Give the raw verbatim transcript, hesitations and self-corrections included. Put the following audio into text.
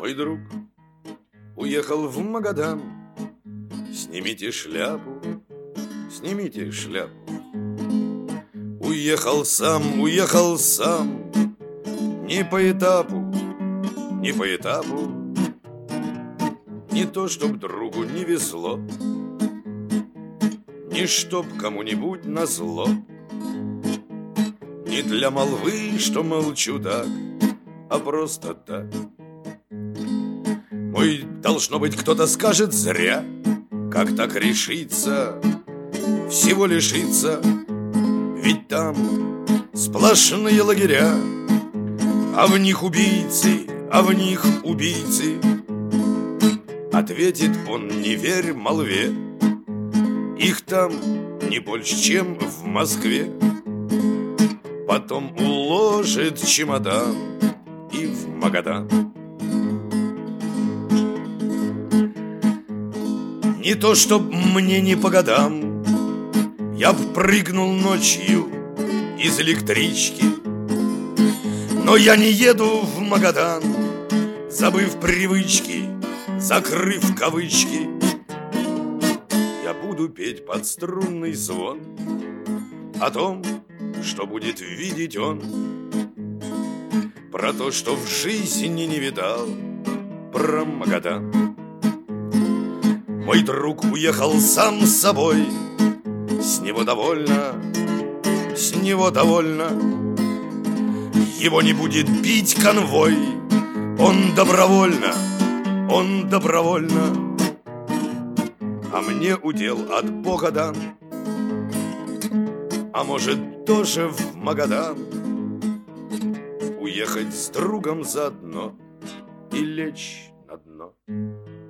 Мой друг уехал в Магадан. Снимите шляпу, снимите шляпу. Уехал сам, уехал сам. Не по этапу, не по этапу. Не то, чтоб другу не везло, не чтоб кому-нибудь назло. Не для молвы, что молчу так, а просто так. Мой, должно быть, кто-то скажет зря. Как так решиться, всего лишиться? Ведь там сплошные лагеря, а в них убийцы, а в них убийцы. Ответит он: не верь молве, их там не больше, чем в Москве. Потом уложит чемодан и в Магадан. Не то, чтоб мне не по годам, я б прыгнул ночью из электрички, но я не еду в Магадан, забыв привычки, закрыв кавычки. Я буду петь под струнный звон о том, что будет видеть он, про то, что в жизни не видал, про Магадан. Мой друг уехал сам с собой, с него довольно, с него довольно. Его не будет бить конвой, он добровольно, он добровольно. А мне удел от Бога дан, а может тоже в Магадан. Уехать с другом заодно и лечь на дно.